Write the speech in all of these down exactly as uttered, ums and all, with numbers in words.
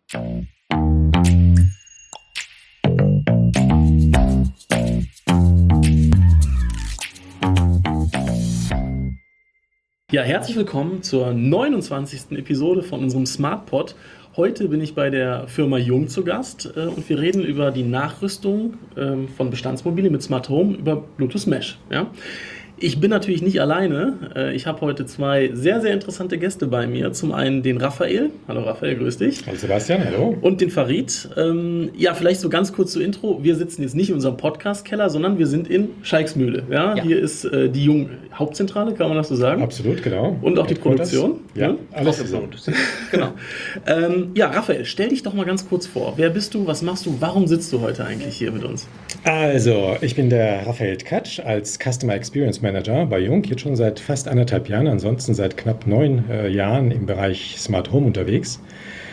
Ja, herzlich willkommen zur neunundzwanzigsten Episode von unserem SmartPod. Heute bin ich bei der Firma Jung zu Gast äh, und wir reden über die Nachrüstung ähm, von Bestandsmobilien mit Smart Home über Bluetooth Mesh. Ja? Ich bin natürlich nicht alleine. Äh, ich habe heute zwei sehr, sehr interessante Gäste bei mir. Zum einen den Raphael. Hallo Raphael, grüß dich. Hallo Sebastian, hallo. Und den Farid. Ähm, ja, vielleicht so ganz kurz zur Intro. Wir sitzen jetzt nicht in unserem Podcast-Keller, sondern wir sind in Scheiksmühle. Ja? Ja. Hier ist äh, die Jung Hauptzentrale, kann man das so sagen? Absolut, genau. Und auch die Produktion. Ja, ja? alles zusammen. Genau. ähm, ja, Raphael, stell dich doch mal ganz kurz vor. Wer bist du, was machst du, warum sitzt du heute eigentlich hier mit uns? Also, ich bin der Raphael Tkatsch als Customer Experience Manager bei Jung, jetzt schon seit fast anderthalb Jahren, ansonsten seit knapp neun äh, Jahren im Bereich Smart Home unterwegs.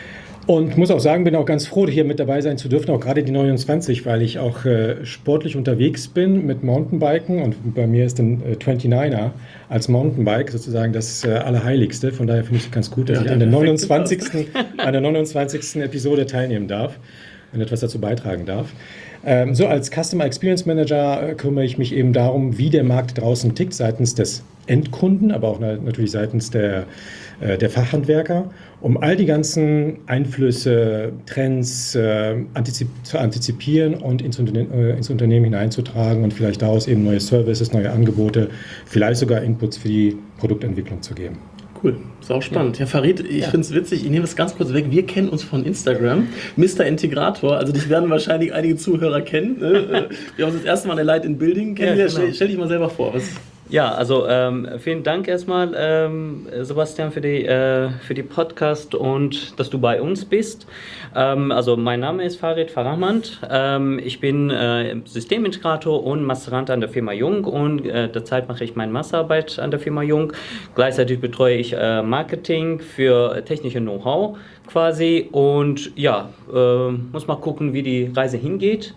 Und muss auch sagen, bin auch ganz froh, hier mit dabei sein zu dürfen, auch gerade die neunundzwanzig, weil ich auch äh, sportlich unterwegs bin mit Mountainbiken und bei mir ist ein äh, neunundzwanziger als Mountainbike sozusagen das äh, Allerheiligste. Von daher finde ich es ganz gut, dass ja, ich an der neunundzwanzigsten an der neunundzwanzigsten Episode teilnehmen darf und etwas dazu beitragen darf. Ähm, so als Customer Experience Manager äh, kümmere ich mich eben darum, wie der Markt draußen tickt, seitens des Endkunden, aber auch na- natürlich seitens der, äh, der Fachhandwerker, um all die ganzen Einflüsse, Trends äh, antizip- zu antizipieren und ins, Unterne- äh, ins Unternehmen hineinzutragen und vielleicht daraus eben neue Services, neue Angebote, vielleicht sogar Inputs für die Produktentwicklung zu geben. Cool, ist auch spannend. Ja, ja Farid, ich ja. finde es witzig, ich nehme das ganz kurz weg. Wir kennen uns von Instagram, Mister Integrator, also dich werden wahrscheinlich einige Zuhörer kennen. Wir haben uns das erste Mal in der Light in Building kennengelernt. Ja, genau. Stell dich mal selber vor. Was Ja, also ähm, vielen Dank erstmal, ähm, Sebastian, für die, äh, für die Podcast und dass du bei uns bist. Ähm, also mein Name ist Farid Farahmand. Ähm, ich bin äh, Systemintegrator und Masterand an der Firma Jung und äh, derzeit mache ich meine Masterarbeit an der Firma Jung. Gleichzeitig betreue ich äh, Marketing für technische Know-how quasi und ja, äh, muss mal gucken, wie die Reise hingeht.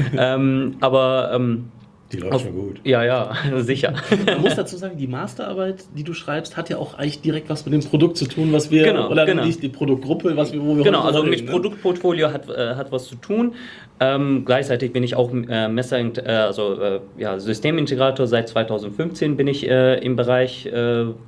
ähm, aber ähm, Die läuft Auf, schon gut. Ja, ja, sicher. Man muss dazu sagen, die Masterarbeit, die du schreibst, hat ja auch eigentlich direkt was mit dem Produkt zu tun, was wir, genau, oder genau. die, die Produktgruppe, was wir, wo wir Genau, heute also reden, mit ne? Produktportfolio hat, äh, hat was zu tun. Ähm, gleichzeitig bin ich auch äh, Messer, äh, also äh, ja, Systemintegrator. Seit zweitausendfünfzehn bin ich äh, im Bereich äh, äh,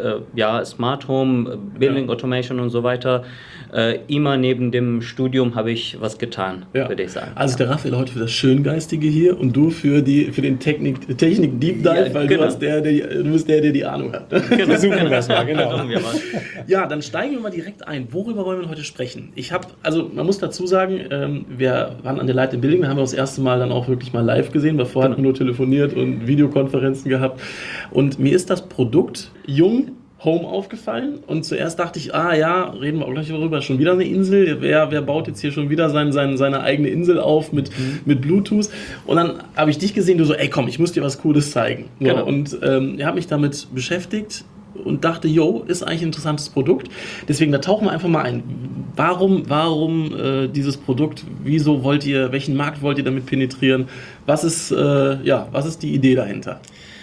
ja, Smart Home, Building ja. Automation und so weiter. Äh, immer neben dem Studium habe ich was getan, ja. würde ich sagen. Also der Raphael heute für das Schöngeistige hier und du für, die, für den Technik, Technik Deep Dive, ja, weil genau. du, hast der, der, du bist der, der die Ahnung hat. Genau. Versuchen wir das mal, genau. wir mal. Ja, dann steigen wir mal direkt ein. Worüber wollen wir heute sprechen? Ich habe, also man muss dazu sagen, ähm, wir waren an der Light in Building, da haben wir das erste Mal dann auch wirklich mal live gesehen, weil vorher genau. hatten wir nur telefoniert und Videokonferenzen gehabt. Und mir ist das Produkt Jung Home aufgefallen und zuerst dachte ich, ah ja, reden wir auch gleich darüber, schon wieder eine Insel, wer, wer baut jetzt hier schon wieder sein, sein, seine eigene Insel auf mit, mhm. mit Bluetooth und dann habe ich dich gesehen, du so, ey komm, ich muss dir was Cooles zeigen. So, genau. Und ähm, ich habe mich damit beschäftigt und dachte, yo, ist eigentlich ein interessantes Produkt, deswegen da tauchen wir einfach mal ein. Warum, warum äh, dieses Produkt, wieso wollt ihr, welchen Markt wollt ihr damit penetrieren, was ist, äh, ja, was ist die Idee dahinter?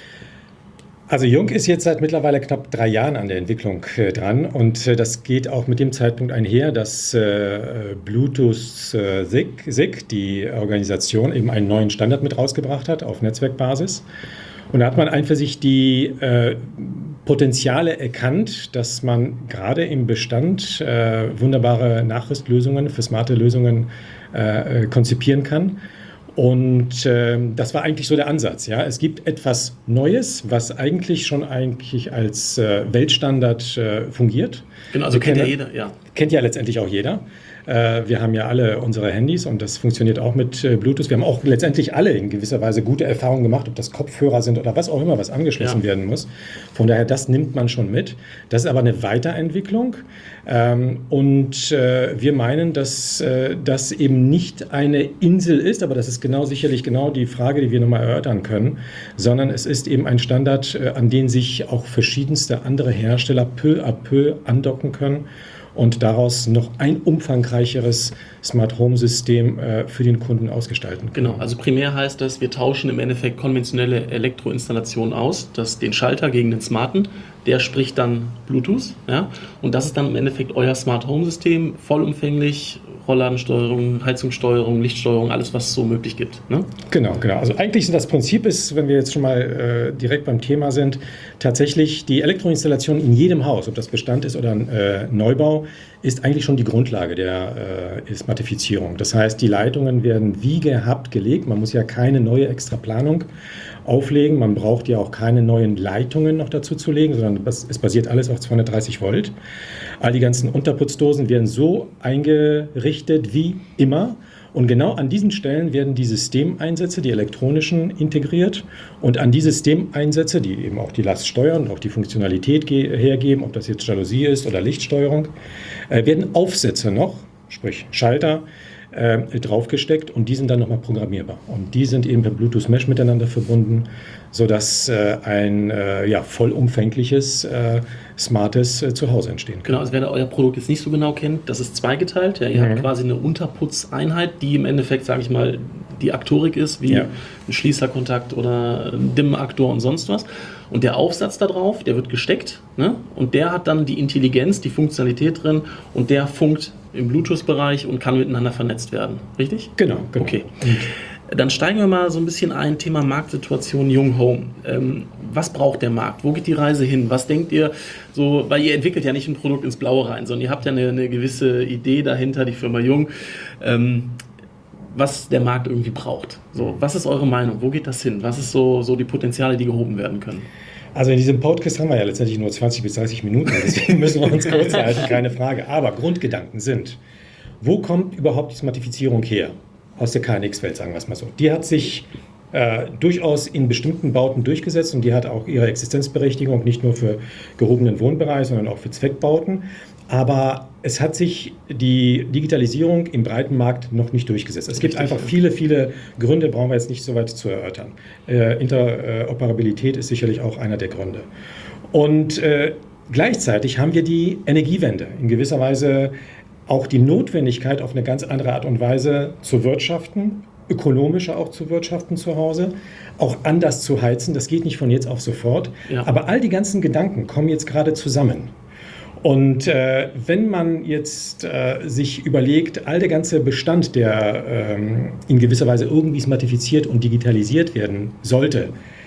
Also Jung ist jetzt seit mittlerweile knapp drei Jahren an der Entwicklung äh, dran und äh, das geht auch mit dem Zeitpunkt einher, dass äh, Bluetooth äh, S I G, S I G, die Organisation, eben einen neuen Standard mit rausgebracht hat auf Netzwerkbasis. Und da hat man einfach sich die äh, Potenziale erkannt, dass man gerade im Bestand äh, wunderbare Nachrüstlösungen für smarte Lösungen äh, konzipieren kann. Und äh, das war eigentlich so der Ansatz. Ja? Es gibt etwas Neues, was eigentlich schon eigentlich als äh, Weltstandard äh, fungiert. Genau, also kennt ja jeder, ja. Kennt ja letztendlich auch jeder. Äh, wir haben ja alle unsere Handys und das funktioniert auch mit äh, Bluetooth. Wir haben auch letztendlich alle in gewisser Weise gute Erfahrungen gemacht, ob das Kopfhörer sind oder was auch immer, was angeschlossen ja. werden muss. Von daher, das nimmt man schon mit. Das ist aber eine Weiterentwicklung. Ähm, und äh, wir meinen, dass äh, das eben nicht eine Insel ist, aber das ist genau sicherlich genau die Frage, die wir nochmal erörtern können, sondern es ist eben ein Standard, äh, an den sich auch verschiedenste andere Hersteller peu à peu andocken können und daraus noch ein umfangreicheres Smart Home System äh, für den Kunden ausgestalten können. Genau, also primär heißt das, wir tauschen im Endeffekt konventionelle Elektroinstallationen aus, das, den Schalter gegen den smarten, der spricht dann Bluetooth, ja, und das ist dann im Endeffekt euer Smart Home System, vollumfänglich, Rollladensteuerung, Heizungssteuerung, Lichtsteuerung, alles, was es so möglich gibt. Ne? Genau, genau. Also eigentlich das Prinzip ist, wenn wir jetzt schon mal äh, direkt beim Thema sind, tatsächlich die Elektroinstallation in jedem Haus, ob das Bestand ist oder ein äh, Neubau, ist eigentlich schon die Grundlage der äh, Smartifizierung. Das heißt, die Leitungen werden wie gehabt gelegt. Man muss ja keine neue Extraplanung auflegen. Man braucht ja auch keine neuen Leitungen noch dazu zu legen, sondern es basiert alles auf zweihundertdreißig Volt. All die ganzen Unterputzdosen werden so eingerichtet wie immer. Und genau an diesen Stellen werden die Systemeinsätze, die elektronischen, integriert. Und an die Systemeinsätze, die eben auch die Last steuern und auch die Funktionalität hergeben, ob das jetzt Jalousie ist oder Lichtsteuerung, äh, werden Aufsätze noch, sprich Schalter, äh, draufgesteckt und die sind dann nochmal programmierbar. Und die sind eben per Bluetooth Mesh miteinander verbunden, sodass äh, ein äh, ja, vollumfängliches, äh, smartes äh, Zuhause entstehen kann. Genau, also wer euer Produkt jetzt nicht so genau kennt, das ist zweigeteilt. Ja, ihr Mhm. habt quasi eine Unterputzeinheit, die im Endeffekt, sage ich mal, die Aktorik ist, wie Ja. ein Schließerkontakt oder ein Dimmaktor und sonst was. Und der Aufsatz da drauf, der wird gesteckt, ne? Und der hat dann die Intelligenz, die Funktionalität drin und der funkt im Bluetooth-Bereich und kann miteinander vernetzt werden. Richtig? Genau, genau. Okay. Dann steigen wir mal so ein bisschen ein, Thema Marktsituation Young Home. Ähm, was braucht der Markt? Wo geht die Reise hin? Was denkt ihr, so, weil ihr entwickelt ja nicht ein Produkt ins Blaue rein, sondern ihr habt ja eine, eine gewisse Idee dahinter, die Firma Jung, ähm, was der Markt irgendwie braucht. So, was ist eure Meinung? Wo geht das hin? Was ist so, so die Potenziale, die gehoben werden können? Also in diesem Podcast haben wir ja letztendlich nur zwanzig bis dreißig Minuten, deswegen müssen wir uns kurz halten, keine Frage. Aber Grundgedanken sind, wo kommt überhaupt die Smartifizierung her? Aus der K N X-Welt, sagen wir es mal so. Die hat sich äh, durchaus in bestimmten Bauten durchgesetzt und die hat auch ihre Existenzberechtigung, nicht nur für gehobenen Wohnbereich, sondern auch für Zweckbauten. Aber es hat sich die Digitalisierung im breiten Markt noch nicht durchgesetzt. Es gibt einfach viele, viele Gründe, brauchen wir jetzt nicht so weit zu erörtern. Äh, Interoperabilität ist sicherlich auch einer der Gründe. Und äh, gleichzeitig haben wir die Energiewende in gewisser Weise auch die Notwendigkeit, auf eine ganz andere Art und Weise zu wirtschaften, ökonomischer auch zu wirtschaften zu Hause, auch anders zu heizen. Das geht nicht von jetzt auf sofort. Ja. Aber all die ganzen Gedanken kommen jetzt gerade zusammen. Und äh, wenn man jetzt äh, sich überlegt, all der ganze Bestand, der ähm, in gewisser Weise irgendwie smartifiziert und digitalisiert werden sollte,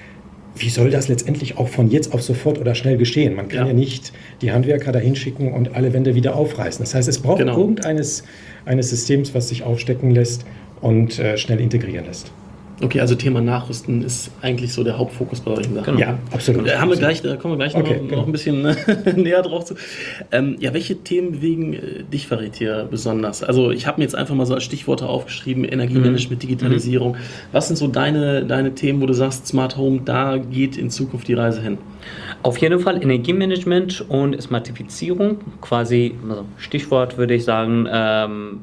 wie soll das letztendlich auch von jetzt auf sofort oder schnell geschehen? Man kann ja, Ja. ja nicht die Handwerker da hinschicken und alle Wände wieder aufreißen. Das heißt, es braucht Genau. irgendeines eines Systems, was sich aufstecken lässt und äh, schnell integrieren lässt. Okay, also Thema Nachrüsten ist eigentlich so der Hauptfokus bei euren Sachen. Genau. Ja, absolut. Da, haben wir gleich, da kommen wir gleich Okay, noch, genau. noch ein bisschen näher drauf zu. Ähm, ja, welche Themen bewegen äh, dich, Farid, hier besonders? Also ich habe mir jetzt einfach mal so als Stichworte aufgeschrieben, Energiemanagement, Digitalisierung. Was sind so deine, deine Themen, wo du sagst, Smart Home, da geht in Zukunft die Reise hin? Auf jeden Fall Energiemanagement und Smartifizierung, quasi, also Stichwort würde ich sagen, ähm,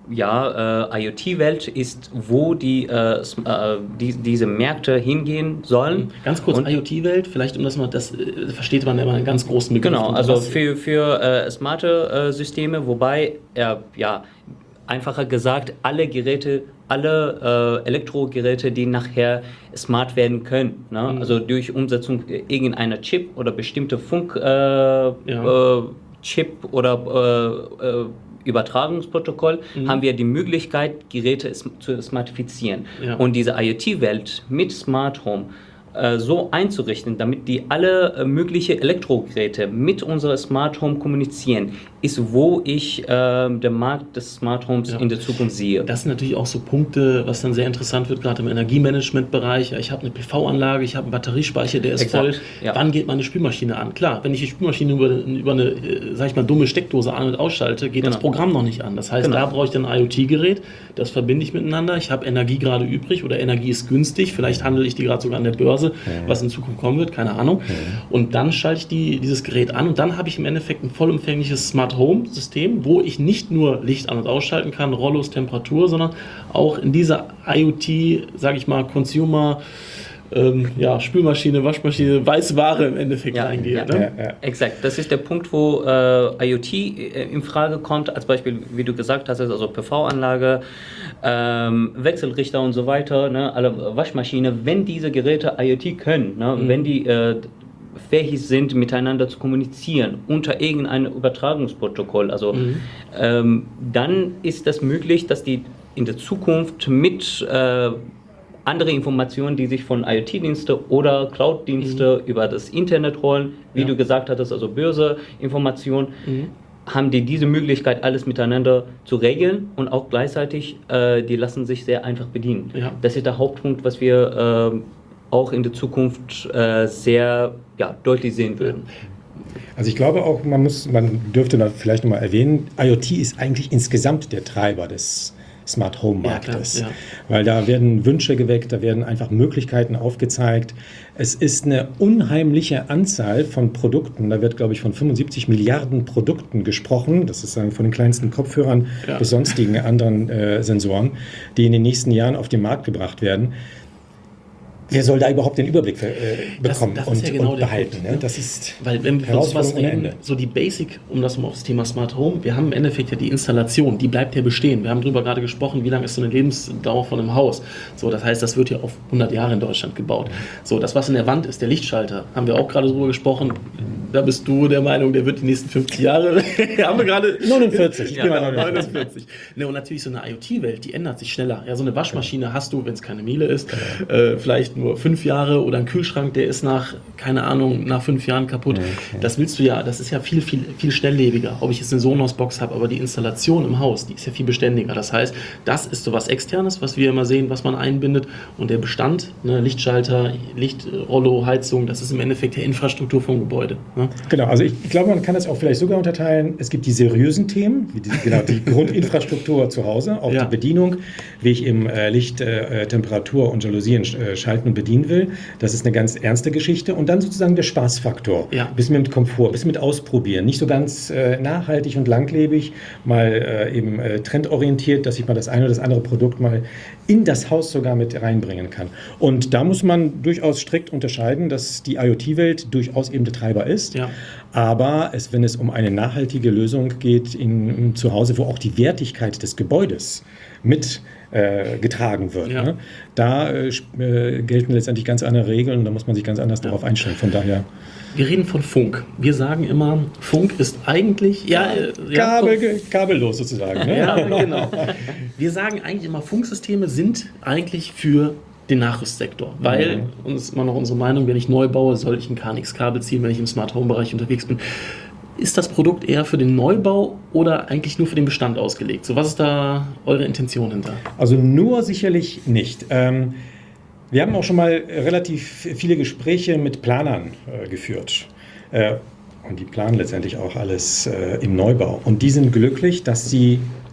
ja, äh, IoT-Welt ist, wo die, äh, sm- äh, die, diese Märkte hingehen sollen. Ganz kurz, Und- IoT-Welt, vielleicht um das mal, das äh, versteht man immer einen ganz großen Begriff. Genau, Und also was- für, für äh, smarte äh, Systeme, wobei, äh, ja, einfacher gesagt, alle Geräte, alle äh, Elektrogeräte, die nachher smart werden können, ne? Mhm. Also durch Umsetzung irgendeiner Chip oder bestimmte Funk äh, äh, Chip oder äh, äh, Übertragungsprotokoll, Mhm. haben wir die Möglichkeit, Geräte sm- zu smartifizieren. Ja. Und diese IoT-Welt mit Smart Home äh, so einzurichten, damit die alle äh, mögliche Elektrogeräte mit unserer Smart Home kommunizieren, ist, wo ich äh, den Markt des Smart Homes Ja. in der Zukunft sehe. Das sind natürlich auch so Punkte, was dann sehr interessant wird, gerade im Energiemanagement-Bereich. Ja, ich habe eine P V-Anlage, ich habe einen Batteriespeicher, der ist Exakt, voll. ja. Wann geht meine Spülmaschine an? Klar, wenn ich die Spülmaschine über, über eine, äh, sag ich mal, dumme Steckdose an- und ausschalte, geht das Genau. Programm noch nicht an. Das heißt, Genau. da brauche ich dann ein IoT-Gerät, das verbinde ich miteinander. Ich habe Energie gerade übrig oder Energie ist günstig. Vielleicht handle ich die gerade sogar an der Börse, was in Zukunft kommen wird, keine Ahnung. Und dann schalte ich die, dieses Gerät an und dann habe ich im Endeffekt ein vollumfängliches Smart Home-System, wo ich nicht nur Licht an- und ausschalten kann, Rollos, Temperatur, sondern auch in dieser IoT, sage ich mal, Consumer ähm, ja, Spülmaschine, Waschmaschine, Weißware im Endeffekt Ja, reingehe. ja. Ne? Ja, ja. Exakt, das ist der Punkt, wo äh, IoT äh, in Frage kommt, als Beispiel, wie du gesagt hast, also P V-Anlage, ähm, Wechselrichter und so weiter, ne, alle Waschmaschine, wenn diese Geräte IoT können, ne, Mhm. wenn die äh, fähig sind, miteinander zu kommunizieren unter irgendeinem Übertragungsprotokoll, also Mhm. ähm, dann ist das möglich, dass die in der Zukunft mit äh, andere Informationen, die sich von IoT-Dienste oder Cloud-Dienste über das Internet holen, wie Ja. du gesagt hattest, also Börse-Informationen, Mhm. haben die diese Möglichkeit, alles miteinander zu regeln und auch gleichzeitig, äh, die lassen sich sehr einfach bedienen. Ja. Das ist der Hauptpunkt, was wir äh, auch in der Zukunft äh, sehr ja, deutlich sehen würden. Also ich glaube auch, man muss, man dürfte da vielleicht nochmal erwähnen, IoT ist eigentlich insgesamt der Treiber des Smart Home Marktes, Ja, klar, weil da werden Wünsche geweckt, da werden einfach Möglichkeiten aufgezeigt. Es ist eine unheimliche Anzahl von Produkten, da wird glaube ich von fünfundsiebzig Milliarden Produkten gesprochen, das ist sagen von den kleinsten Kopfhörern Ja. bis sonstigen anderen äh, Sensoren, die in den nächsten Jahren auf den Markt gebracht werden. Wer soll da überhaupt den Überblick äh, bekommen Das- das ist und, ja genau und der behalten? Punkt, Ne? ne? Das ist Weil wenn wir von sowas Herausforderung ohne reden, Ende. so die Basic, um das mal aufs Thema Smart Home, wir haben im Endeffekt ja die Installation, die bleibt ja bestehen. Wir haben darüber gerade gesprochen, wie lange ist so eine Lebensdauer von einem Haus. So, das heißt, das wird ja auf hundert Jahre in Deutschland gebaut. So, das, was in der Wand ist, der Lichtschalter, haben wir auch gerade drüber gesprochen. Da bist du der Meinung, der wird die nächsten fünfzig Jahre. haben wir gerade. neunundvierzig, ich Ja, bin mal Genau, neunundvierzig. neunundvierzig. Ne, und natürlich so eine IoT-Welt, die ändert sich schneller. Ja, so eine Waschmaschine hast du, wenn es keine Miele ist, äh, vielleicht nur fünf Jahre oder ein Kühlschrank, der ist nach, keine Ahnung, nach fünf Jahren kaputt. Das willst du ja, das ist ja viel, viel, viel schnelllebiger. Ob ich jetzt eine Sonos-Box habe, aber die Installation im Haus, die ist ja viel beständiger. Das heißt, das ist so was Externes, was wir immer sehen, was man einbindet. Und der Bestand, ne, Lichtschalter, Lichtrollo, Heizung, das ist im Endeffekt die Infrastruktur vom Gebäude. Ne? Genau, also ich, ich glaube, man kann das auch vielleicht sogar unterteilen. Es gibt die seriösen Themen, wie die, genau, die Grundinfrastruktur zu Hause, auch Ja. die Bedienung, wie ich eben äh, Licht, äh, Temperatur und Jalousien äh, schalten und bedienen will. Das ist eine ganz ernste Geschichte. Und dann sozusagen der Spaßfaktor. Ja. Bisschen mit Komfort, bisschen mit Ausprobieren. Nicht so ganz äh, nachhaltig und langlebig, mal äh, eben äh, trendorientiert, dass ich mal das eine oder das andere Produkt mal in das Haus sogar mit reinbringen kann. Und da muss man durchaus strikt unterscheiden, dass die IoT-Welt durchaus eben der Treiber ist. Ja. Aber es, wenn es um eine nachhaltige Lösung geht in, in zu Hause, wo auch die Wertigkeit des Gebäudes mit äh, getragen wird, Ja. ne? da äh, sp- äh, gelten letztendlich ganz andere Regeln und da muss man sich ganz anders darauf einstellen. Von daher Wir reden von Funk. Wir sagen immer, Funk ist eigentlich. Ja, äh, ja, Kabel, kabellos sozusagen. Ne? Ja, genau. Wir sagen eigentlich immer, Funksysteme sind eigentlich für den Nachrüstsektor, weil, Mhm. und das ist immer noch unsere Meinung, wenn ich neu baue, soll ich ein K N X-Kabel ziehen, wenn ich im Smart Home-Bereich unterwegs bin. Ist das Produkt eher für den Neubau oder eigentlich nur für den Bestand ausgelegt? So, was ist da eure Intention hinter? Also nur sicherlich nicht. Ähm, wir haben auch schon mal relativ viele Gespräche mit Planern äh, geführt. Äh, und die planen letztendlich auch alles äh, im Neubau. Und die sind glücklich, dass sie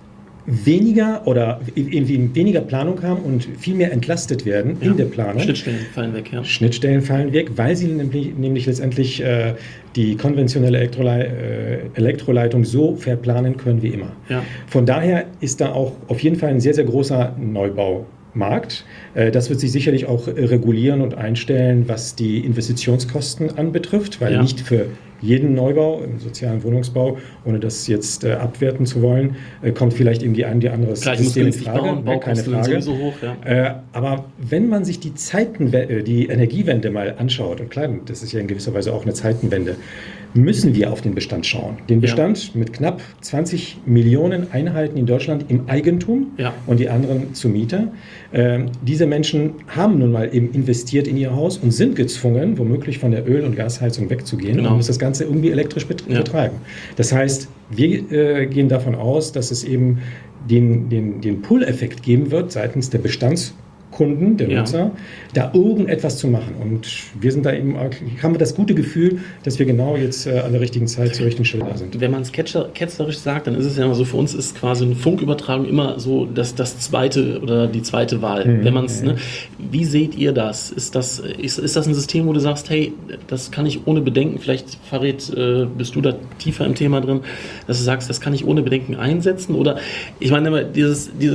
weniger oder irgendwie weniger Planung haben und viel mehr entlastet werden Ja. in der Planung. Schnittstellen fallen weg, ja. Schnittstellen fallen weg, weil sie nämlich, nämlich letztendlich äh, die konventionelle Elektrolei äh, Elektroleitung so verplanen können wie immer. Ja. Von daher ist da auch auf jeden Fall ein sehr, sehr großer Neubaumarkt. Äh, das wird sich sicherlich auch äh, regulieren und einstellen, was die Investitionskosten anbetrifft, weil Ja. nicht für jeden Neubau im sozialen Wohnungsbau, ohne das jetzt äh, abwerten zu wollen, äh, kommt vielleicht irgendwie ein die andere Klar, ich muss System in günstig Frage, bauen, ne, keine Baukosten sind Frage. sowieso hoch, ja. Äh, aber wenn man sich die Zeitenwe- äh, die Energiewende mal anschaut, und klar, das ist ja in gewisser Weise auch eine Zeitenwende, müssen wir auf den Bestand schauen. Den Bestand mit knapp zwanzig Millionen Einheiten in Deutschland im Eigentum Ja. und die anderen zu Mieter. Ähm, diese Menschen haben nun mal eben investiert in ihr Haus und sind gezwungen, womöglich von der Öl- und Gasheizung wegzugehen Genau. und muss das Ganze irgendwie elektrisch bet- Ja. betreiben. Das heißt, wir äh, gehen davon aus, dass es eben den, den, den Pull-Effekt geben wird seitens der Bestandskunden, der Ja. Nutzer, da irgendetwas zu machen. Und wir sind da eben, haben wir das gute Gefühl, dass wir genau jetzt äh, an der richtigen Zeit zur richtigen Stelle da sind. Wenn man es ketzer- ketzerisch sagt, dann ist es ja immer so, für uns ist quasi eine Funkübertragung immer so das, das zweite oder die zweite Wahl. Mhm. Wenn man's, ne, wie seht ihr das? Ist, das ist, ist das ein System, wo du sagst, hey, das kann ich ohne Bedenken, vielleicht Farid, äh, bist du da tiefer im Thema drin, dass du sagst, das kann ich ohne Bedenken einsetzen? Oder ich meine immer, dieses, diese,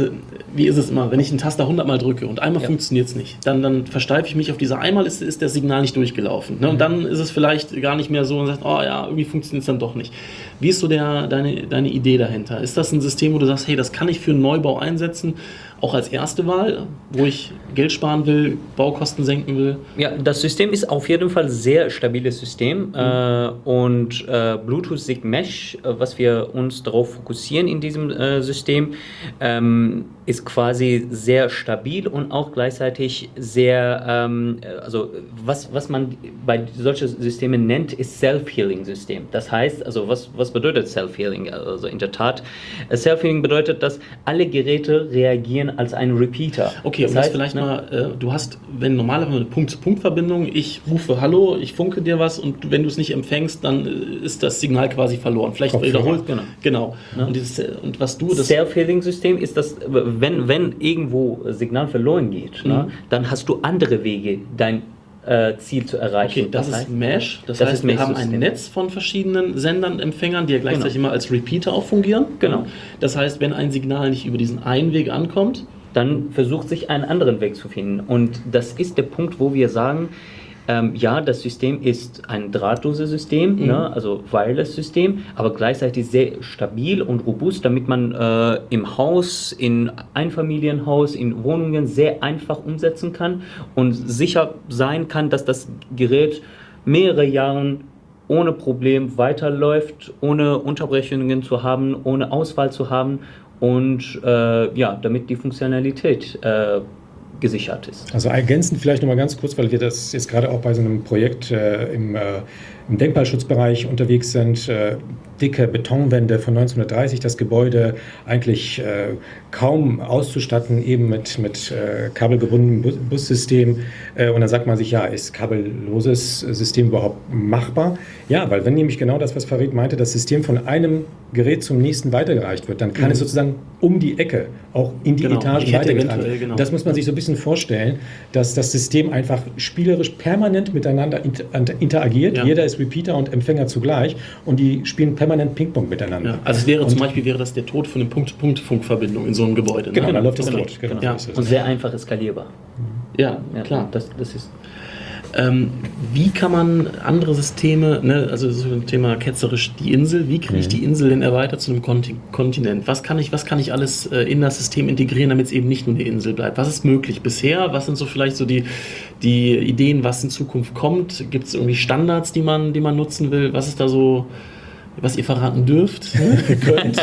wie ist es immer, wenn ich einen Taster hundert Mal drücke und einmal Ja. funktioniert es nicht, dann, dann versteife ich mich auf diese einmal, ist, ist das Signal nicht durchgelaufen. Ne? Und Mhm. dann ist es vielleicht gar nicht mehr so und sagt, oh ja, irgendwie funktioniert es dann doch nicht. Wie ist so der, deine, deine Idee dahinter? Ist das ein System, wo du sagst, hey, das kann ich für einen Neubau einsetzen, auch als erste Wahl, wo ich Geld sparen will, Baukosten senken will? Ja, das System ist auf jeden Fall ein sehr stabiles System Mhm. äh, und äh, Bluetooth SIG Mesh, äh, was wir uns darauf fokussieren in diesem äh, System, ähm, ist quasi sehr stabil und auch gleichzeitig sehr, ähm, also was, was man bei solchen Systemen nennt, ist Self-Healing-System. Das heißt, also was, was bedeutet Self-Healing? Also in der Tat, äh, Self-Healing bedeutet, dass alle Geräte reagieren als ein Repeater. Okay, das und das heißt, vielleicht ne, mal, äh, du hast, wenn normalerweise eine Punkt-zu-Punkt-Verbindung, ich rufe Hallo, ich funke dir was und wenn du es nicht empfängst, dann äh, ist das Signal quasi verloren. Vielleicht Kopfhörer. wiederholt. Genau. Genau. Ja. Und, dieses, äh, und was du, das Self-Healing-System ist das, wenn, wenn irgendwo Signal verloren geht, Mhm. ne, dann hast du andere Wege, dein äh, Ziel zu erreichen. Okay, das, ist heißt, Mesh. Das, das heißt, ist wir haben Mesh-System. ein Netz von verschiedenen Sendern, Empfängern, die ja gleichzeitig Genau. immer als Repeater auch fungieren. Genau. Das heißt, wenn ein Signal nicht über diesen einen Weg ankommt, dann versucht sich einen anderen Weg zu finden. Und das ist der Punkt, wo wir sagen, ähm, ja, das System ist ein drahtloses System, Mhm. ne, also Wireless-System, aber gleichzeitig sehr stabil und robust, damit man äh, im Haus, in Einfamilienhaus, in Wohnungen sehr einfach umsetzen kann und sicher sein kann, dass das Gerät mehrere Jahre ohne Problem weiterläuft, ohne Unterbrechungen zu haben, ohne Ausfall zu haben und äh, ja, damit die Funktionalität äh, gesichert ist. Also ergänzend vielleicht nochmal ganz kurz, weil wir das jetzt gerade auch bei so einem Projekt äh, im, äh, im Denkmalschutzbereich unterwegs sind. Äh, dicke Betonwände von neunzehnhundertdreißig, das Gebäude eigentlich äh, kaum auszustatten, eben mit, mit äh, kabelgebundenem Bus Bussystem. Äh, und dann sagt man sich, ja, ist kabelloses System überhaupt machbar? Ja, weil wenn nämlich genau das, was Farid meinte, das System von einem Gerät zum nächsten weitergereicht wird, dann kann Mhm. es sozusagen um die Ecke, auch in die Genau, Etagen die Kette weitergetragen. eventuell, genau. Das muss man sich so ein bisschen vorstellen, dass das System einfach spielerisch permanent miteinander inter interagiert. Ja. Jeder ist Repeater und Empfänger zugleich und die spielen permanent Ping-Pong miteinander. ja, also es wäre Und- zum Beispiel wäre das der Tod von einer Punkt-zu-Punkt-Funkverbindung in so einem Gebäude. Genau, ne? da läuft das Okay. Tod. Genau, Ja. so ist es. Und sehr einfach skalierbar. Ja, Ja, klar. Das, das ist Ähm, wie kann man andere Systeme, ne, also so ein Thema ketzerisch die Insel, wie kriege ich Mhm. die Insel denn erweitert zu einem Konti Kontinent? Was kann ich, was kann ich alles äh, in das System integrieren, damit es eben nicht nur eine Insel bleibt? Was ist möglich bisher? Was sind so vielleicht so die, die Ideen, was in Zukunft kommt? Gibt es irgendwie Standards, die man, die man nutzen will? Was ist da so, was ihr verraten dürft, könnt?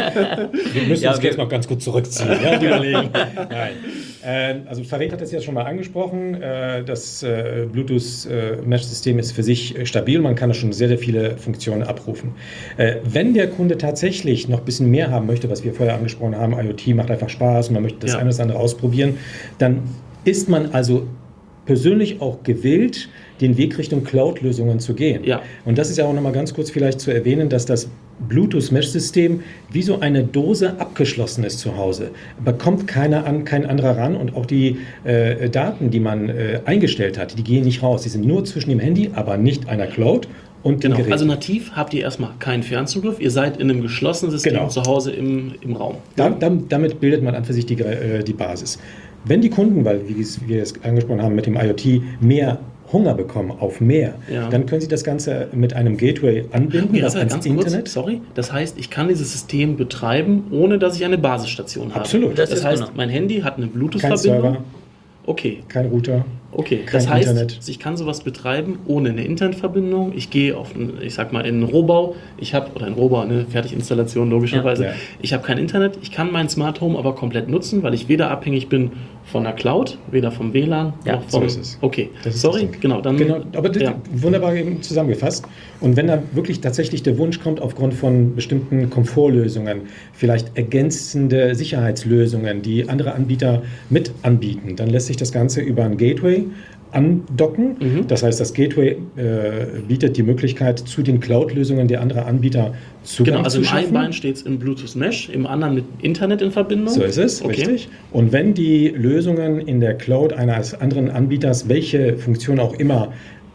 Wir müssen Ja, uns wir- jetzt noch ganz kurz zurückziehen. Ja, die überlegen. Nein. Ähm, also Farid hat das ja schon mal angesprochen. Äh, das äh, Bluetooth-Mesh-System ist für sich äh, stabil. Man kann da schon sehr, sehr viele Funktionen abrufen. Äh, wenn der Kunde tatsächlich noch ein bisschen mehr haben möchte, was wir vorher angesprochen haben, IoT macht einfach Spaß und man möchte das Ja. eine oder das andere ausprobieren, dann ist man also persönlich auch gewillt, den Weg Richtung Cloud-Lösungen zu gehen. Ja. Und das ist ja auch nochmal ganz kurz vielleicht zu erwähnen, dass das Bluetooth-Mesh-System wie so eine Dose abgeschlossen ist zu Hause. Bekommt keiner an, kein anderer ran und auch die äh, Daten, die man äh, eingestellt hat, die gehen nicht raus. Die sind nur zwischen dem Handy, aber nicht einer Cloud und dem Genau, Gerät. also nativ habt ihr erstmal keinen Fernzugriff, ihr seid in einem geschlossenen System Genau. zu Hause im, im Raum. Da, dam- damit bildet man an für sich die, äh, die Basis. Wenn die Kunden, weil wie es- wir es angesprochen haben mit dem IoT, mehr Hunger bekommen auf mehr, Ja. dann können sie das Ganze mit einem Gateway anbinden, Okay, das das ans ganz Internet. kurz, sorry. Das heißt, ich kann dieses System betreiben, ohne dass ich eine Basisstation habe. Absolut. Das, Das ist heißt, genau. mein Handy hat eine Kein Bluetooth-Verbindung. Server, Okay, kein Router. okay. Kein Das heißt, Internet. ich kann sowas betreiben ohne eine Internetverbindung. Ich gehe auf, einen, ich sag mal, in einen Rohbau. Ich habe oder ein Rohbau, eine Fertiginstallation logischerweise. Ja. Ja. Ich habe kein Internet. Ich kann mein Smart Home aber komplett nutzen, weil ich weder abhängig bin von der Cloud, weder vom W L A N Ja, noch vom. so ist es. Okay, Das ist sorry, das Ding. genau. Dann, Genau, aber das, ja. wunderbar eben zusammengefasst. Und wenn dann wirklich tatsächlich der Wunsch kommt, aufgrund von bestimmten Komfortlösungen, vielleicht ergänzende Sicherheitslösungen, die andere Anbieter mit anbieten, dann lässt sich das Ganze über ein Gateway andocken. Mhm. Das heißt, das Gateway äh, bietet die Möglichkeit, zu den Cloud-Lösungen der anderen Anbieter Zugang Genau, also zu im einen schaffen. Bein steht es im Bluetooth Mesh, im anderen mit Internet in Verbindung. So ist es, Okay. richtig. Und wenn die Lösungen in der Cloud eines anderen Anbieters, welche Funktion auch immer,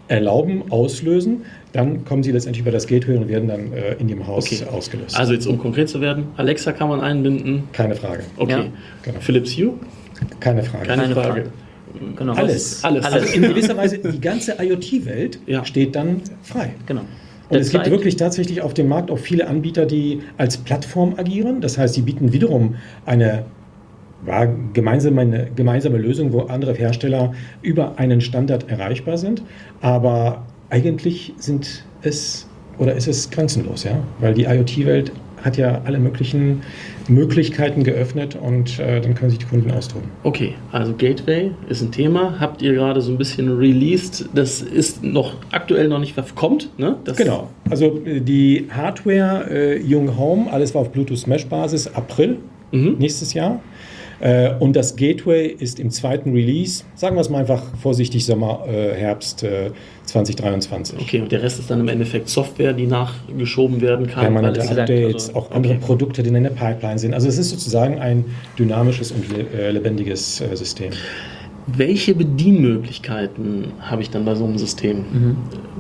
erlauben, auslösen, dann kommen sie letztendlich über das Gateway und werden dann äh, in dem Haus Okay. ausgelöst. Also jetzt um konkret zu werden, Alexa kann man einbinden. Keine Frage. Okay. Ja. Genau. Philips Hue? Keine Frage. Keine, Keine Frage. Frage. Genau. Alles. Alles. Also in gewisser Weise, die ganze IoT-Welt Ja. steht dann frei. Genau. Und es gibt Derzeit- wirklich tatsächlich auf dem Markt auch viele Anbieter, die als Plattform agieren. Das heißt, sie bieten wiederum eine ja, gemeinsame, eine gemeinsame Lösung, wo andere Hersteller über einen Standard erreichbar sind. Aber eigentlich sind es oder ist es grenzenlos, ja? Weil die IoT-Welt hat ja alle möglichen Möglichkeiten geöffnet und äh, dann können sich die Kunden austoben. Okay, also Gateway ist ein Thema. Habt ihr gerade so ein bisschen released? Das ist noch aktuell noch nicht kommt, ne? Das Genau. Also äh, die Hardware äh, Jung Home, alles war auf Bluetooth Mesh Basis, April Mhm. nächstes Jahr. Äh, und das Gateway ist im zweiten Release, sagen wir es mal einfach vorsichtig, Sommer, äh, Herbst äh, zwanzig dreiundzwanzig. Okay, und der Rest ist dann im Endeffekt Software, die nachgeschoben werden kann. Permanente weil es- Updates, also, auch andere okay. Produkte, die in der Pipeline sind. Also es ist sozusagen ein dynamisches und le äh, lebendiges äh, System. Welche Bedienmöglichkeiten habe ich dann bei so einem System? Mhm.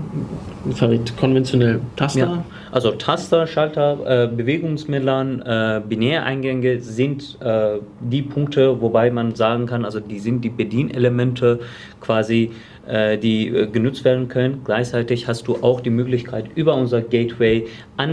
Farid, konventionell Taster? Ja. Also Taster, Schalter, äh, Bewegungsmelder, äh, Binäreingänge sind äh, die Punkte, wobei man sagen kann, also die sind die Bedienelemente quasi, äh, die äh, genutzt werden können. Gleichzeitig hast du auch die Möglichkeit, über unser Gateway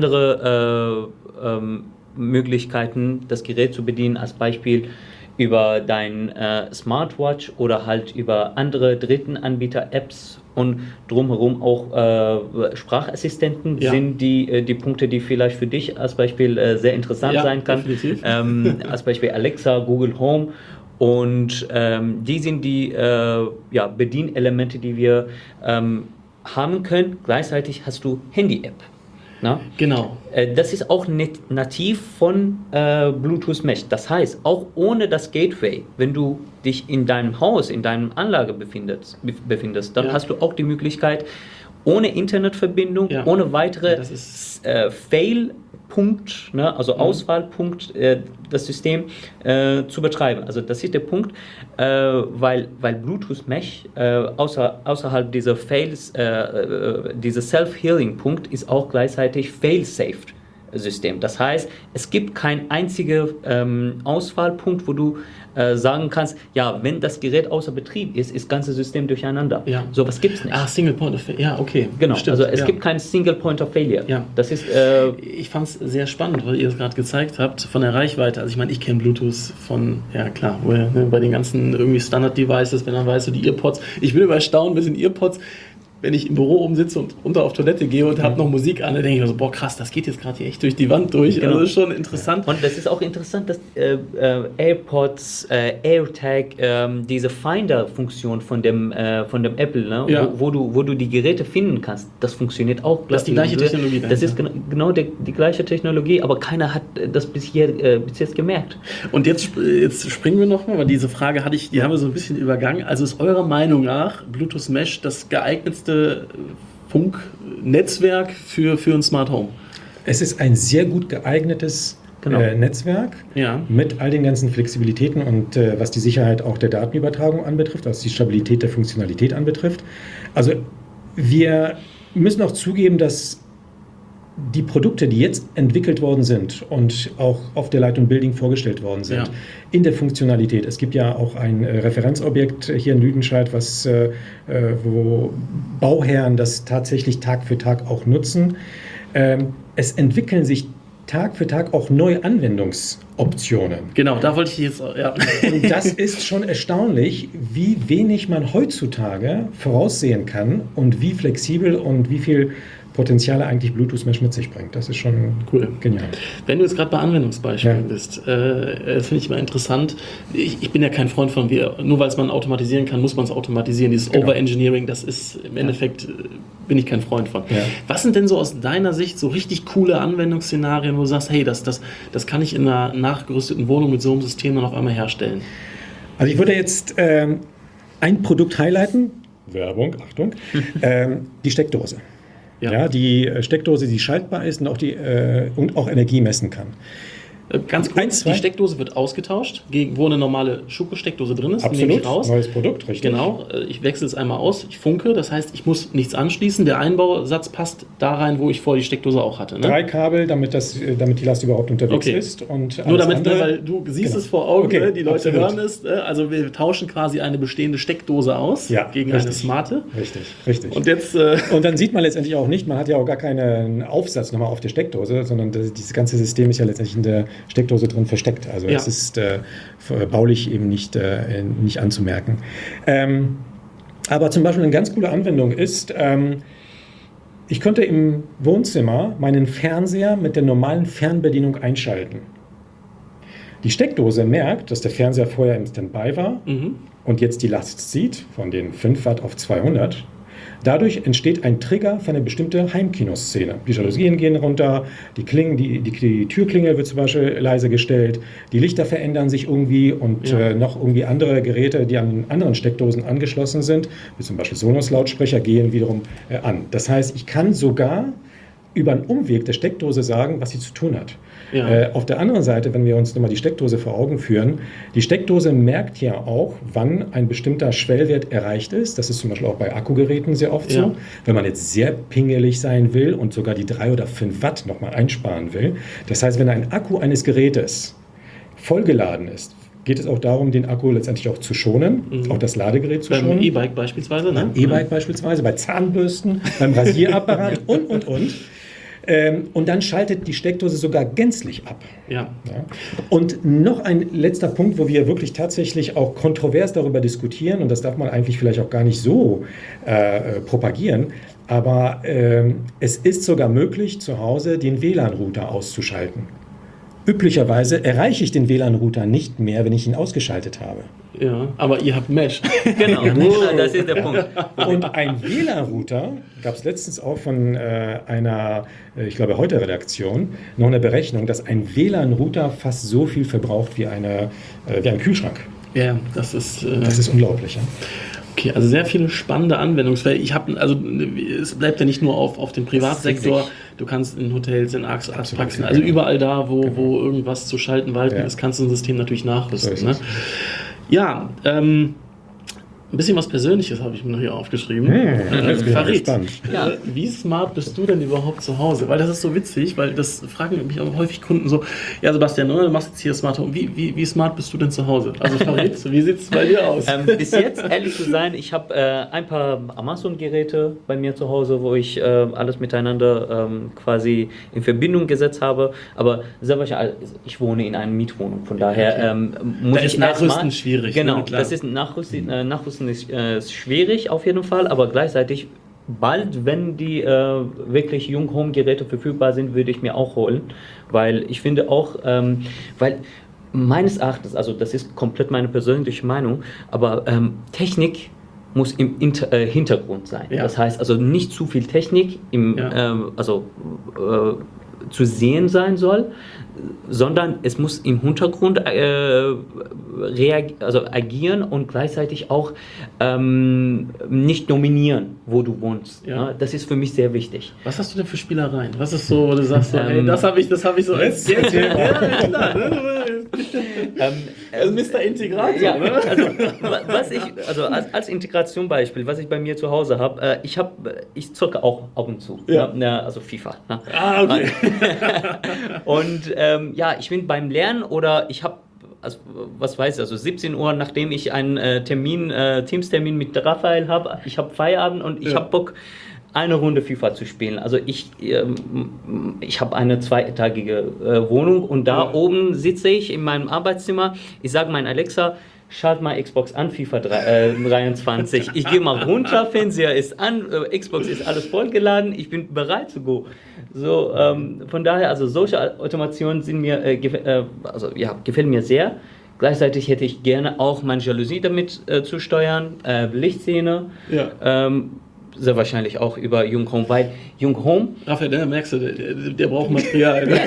andere äh, ähm, Möglichkeiten, das Gerät zu bedienen, als Beispiel über dein äh, Smartwatch oder halt über andere dritten Anbieter-Apps und drumherum auch äh, Sprachassistenten Ja. sind die, äh, die Punkte, die vielleicht für dich als Beispiel äh, sehr interessant Ja, sein kann. definitiv. Ähm, als Beispiel Alexa, Google Home. Und ähm, die sind die äh, ja, Bedienelemente, die wir ähm, haben können. Gleichzeitig hast du Handy-App. Na? Genau. Äh, Das ist auch net- nativ von äh, Bluetooth Mesh. Das heißt, auch ohne das Gateway, wenn du dich in deinem Haus, in deinem Anlage befindest, bef- befindest dann Ja. hast du auch die Möglichkeit, ohne Internetverbindung, Ja. ohne weitere Das ist- äh, Fail-Punkt, ne, also Mhm. Auswahlpunkt, äh, das System äh, zu betreiben. Also das ist der Punkt, äh, weil, weil Bluetooth Mesh äh, außer, außerhalb dieser Fails, äh, äh, dieser Self-Healing-Punkt ist auch gleichzeitig fail-safe. System. Das heißt, es gibt keinen einzigen ähm, Auswahlpunkt, wo du äh, sagen kannst, ja, wenn das Gerät außer Betrieb ist, ist das ganze System durcheinander. Ja. Sowas gibt es nicht. Ah, Single Point of Failure. Ja, okay. Genau, Stimmt, also es ja. gibt keinen Single Point of Failure. Ja. Das ist, äh, Ich fand es sehr spannend, weil ihr es gerade gezeigt habt, von der Reichweite. Also ich meine, ich kenne Bluetooth von, ja klar, wo, ne, bei den ganzen irgendwie Standard-Devices, wenn dann weißt du, die Earpods. Ich bin immer erstaunt, wir sind Earpods, wenn ich im Büro oben sitze und runter auf Toilette gehe und habe noch Musik an, dann denke ich mir so, boah krass, das geht jetzt gerade hier echt durch die Wand durch. Genau. Also das ist schon interessant. und das ist auch interessant, dass äh, äh, AirPods, äh, AirTag, ähm, diese Finder-Funktion von dem, äh, von dem Apple, ne, Ja. wo, wo, du, wo du die Geräte finden kannst, das funktioniert auch. Das ist die gleiche Technologie Das ist dahinter. gen genau die, die gleiche Technologie, aber keiner hat äh, das bis, hier, äh, bis jetzt gemerkt. Und jetzt, sp- jetzt springen wir nochmal, weil diese Frage hatte ich, die haben wir so ein bisschen übergangen. Also ist eurer Meinung nach Bluetooth Mesh das geeignetste Funknetzwerk für, für ein Smart Home? Es ist ein sehr gut geeignetes Genau. äh, Netzwerk Ja. mit all den ganzen Flexibilitäten und äh, was die Sicherheit auch der Datenübertragung anbetrifft, was die Stabilität der Funktionalität anbetrifft. Also wir müssen auch zugeben, dass die Produkte, die jetzt entwickelt worden sind und auch auf der Light und Building vorgestellt worden sind, Ja. in der Funktionalität. Es gibt ja auch ein äh, Referenzobjekt hier in Lüdenscheid, was, äh, äh, wo Bauherren das tatsächlich Tag für Tag auch nutzen. Ähm, es entwickeln sich Tag für Tag auch neue Anwendungsoptionen. Genau, da wollte ich jetzt, ja. Und das ist schon erstaunlich, wie wenig man heutzutage voraussehen kann und wie flexibel und wie viel Potenziale eigentlich Bluetooth Mesh mit sich bringt. Das ist schon Cool. genial. Wenn du jetzt gerade bei Anwendungsbeispielen Ja. bist, äh, das finde ich immer interessant. Ich, ich bin ja kein Freund von, wir, nur weil es man automatisieren kann, muss man es automatisieren. Dieses Genau. Overengineering, das ist im Endeffekt, äh, bin ich kein Freund von. Ja. Was sind denn so aus deiner Sicht so richtig coole Anwendungsszenarien, wo du sagst, hey, das, das, das kann ich in einer nachgerüsteten Wohnung mit so einem System dann auf einmal herstellen? Also ich würde jetzt ähm, ein Produkt highlighten. Werbung, Achtung. ähm, die Steckdose. Ja. Ja. die äh, Steckdose, die schaltbar ist und auch, die, äh, und auch Energie messen kann. Äh, Ganz kurz, Eins, zwei? die Steckdose wird ausgetauscht, gegen, wo eine normale Schuko-Steckdose drin ist. Die nehme Absolut, ich raus. neues Produkt, richtig. Genau, äh, ich wechsle es einmal aus, ich funke, das heißt, ich muss nichts anschließen. Der Einbausatz passt da rein, wo ich vorher die Steckdose auch hatte. Ne? Drei Kabel, damit, das, äh, damit die Last überhaupt unterwegs Okay. ist. Und Nur alles damit, andere, weil du siehst Genau. es vor Augen, Okay, ne? Die Leute absolut. hören es. Ne? Also wir tauschen quasi eine bestehende Steckdose aus Ja, gegen richtig. eine smarte. Richtig, richtig. Und jetzt... Äh, Und dann sieht man letztendlich auch nicht, man hat ja auch gar keinen Aufsatz nochmal auf der Steckdose, sondern das, dieses ganze System ist ja letztendlich in der Steckdose drin versteckt. Also Ja. es ist äh, baulich eben nicht, äh, nicht anzumerken. Ähm, aber zum Beispiel eine ganz coole Anwendung ist, ähm, ich könnte im Wohnzimmer meinen Fernseher mit der normalen Fernbedienung einschalten. Die Steckdose merkt, dass der Fernseher vorher im Standby war mhm. und jetzt die Last zieht von den fünf Watt auf zweihundert. Dadurch entsteht ein Trigger für eine bestimmte Heimkinoszene. Die Jalousien gehen runter, die, Klingen, die, die, die Türklingel wird zum Beispiel leise gestellt, die Lichter verändern sich irgendwie und Ja. äh, noch irgendwie andere Geräte, die an anderen Steckdosen angeschlossen sind, wie zum Beispiel Sonos-Lautsprecher, gehen wiederum äh, an. Das heißt, ich kann sogar über einen Umweg der Steckdose sagen, was sie zu tun hat. Ja. Äh, auf der anderen Seite, wenn wir uns nochmal die Steckdose vor Augen führen, die Steckdose merkt ja auch, wann ein bestimmter Schwellwert erreicht ist. Das ist zum Beispiel auch bei Akkugeräten sehr oft Ja. so. Wenn man jetzt sehr pingelig sein will und sogar die drei oder fünf Watt nochmal einsparen will. Das heißt, wenn ein Akku eines Gerätes vollgeladen ist, geht es auch darum, den Akku letztendlich auch zu schonen, Mhm. auch das Ladegerät zu Beim schonen. E-Bike beispielsweise, ne? Beim E-Bike beispielsweise, bei Zahnbürsten, beim Rasierapparat und, und, und. Ähm, und dann schaltet die Steckdose sogar gänzlich ab. Ja. Ja. Und noch ein letzter Punkt, wo wir wirklich tatsächlich auch kontrovers darüber diskutieren, und das darf man eigentlich vielleicht auch gar nicht so äh, propagieren, aber ähm, es ist sogar möglich, zu Hause den W L A N-Router auszuschalten. Üblicherweise erreiche ich den W L A N-Router nicht mehr, wenn ich ihn ausgeschaltet habe. Ja, aber ihr habt Mesh. Genau, das ist der Punkt. Und ein W L A N-Router gab es letztens auch von äh, einer, äh, ich glaube, Heute-Redaktion, noch eine Berechnung, dass ein W L A N-Router fast so viel verbraucht wie, eine, äh, wie ein Kühlschrank. Ja, das ist... Äh, Das ist unglaublich. Ja? Okay, also sehr viele spannende Anwendungsfälle. Ich habe, also es bleibt ja nicht nur auf, auf dem Privatsektor. Richtig. Du kannst in Hotels, in Arzt- Arztpraxen, Absolut, also genau. überall da, wo, Genau. wo irgendwas zu schalten, walten Ja. ist, kannst du ein System natürlich nachrüsten. So Ne? ist es. Ja, ähm, ein bisschen was Persönliches habe ich mir noch hier aufgeschrieben. Hm, äh, jetzt bin ich mal Farid, gespannt. Ja. äh, wie smart bist du denn überhaupt zu Hause? Weil das ist so witzig, weil das fragen mich auch häufig Kunden so, ja Sebastian, ne, du machst jetzt hier Smart Home, wie, wie, wie smart bist du denn zu Hause? Also Farid, wie sieht es bei dir aus? Ähm, bis jetzt, ehrlich zu sein, ich habe äh, ein paar Amazon-Geräte bei mir zu Hause, wo ich äh, alles miteinander ähm, quasi in Verbindung gesetzt habe. Aber sehr wahrscheinlich, ich wohne in einer Mietwohnung, von daher Okay. ähm, muss Da ich ist Nachrüsten erstmal- schwierig, Genau, ne? Klar. das ist Nachrüsten, äh, Nachrüsten ist äh, schwierig auf jeden Fall, aber gleichzeitig bald, wenn die äh, wirklich Jung-Home-Geräte verfügbar sind, würde ich mir auch holen, weil ich finde auch, ähm, weil meines Erachtens, also das ist komplett meine persönliche Meinung, aber ähm, Technik muss im Inter äh, Hintergrund sein. Ja. Das heißt also nicht zu viel Technik im, Ja. ähm, also äh, zu sehen sein soll, sondern es muss im Hintergrund äh, reag also agieren und gleichzeitig auch ähm, nicht dominieren, wo du wohnst. Ja. Ja, das ist für mich sehr wichtig. Was hast du denn für Spielereien? Was ist so, wo du sagst, so, Ähm, hey, das habe ich, das habe ich so als Jetzt erzähl mal. Ja, klar, ne? Ähm, Also Mister Integrator, Ja, ne? also wa- was ich, also als, als Integrationbeispiel, was ich bei mir zu Hause habe, äh, ich habe, ich zocke auch ab und zu, Ja. ne, also FIFA. Ne? Ah, okay. Und ähm, ja, ich bin beim Lernen oder ich habe, also, was weiß ich, also siebzehn Uhr, nachdem ich einen äh, Termin, äh, Teamstermin mit Raphael habe, ich habe Feierabend und ich Ja. habe Bock, eine Runde FIFA zu spielen. Also ich, ähm, ich habe eine zweietagige äh, Wohnung und da Ja. oben sitze ich in meinem Arbeitszimmer. Ich sage mein Alexa, schalt mal Xbox an, FIFA dreiundzwanzig. Ich gehe mal runter, Fernseher ist an, äh, Xbox ist alles vollgeladen, ich bin bereit zu go. So, ähm, von daher, also solche Automationen sind mir, äh, gef äh, also ja, gefällt mir sehr. Gleichzeitig hätte ich gerne auch meine Jalousie damit äh, zu steuern, äh, Lichtszene. Ja. Ähm, sehr wahrscheinlich auch über Jung Home, weil Jung Home, Raphael, der merkst du, der, der braucht Material. Ne?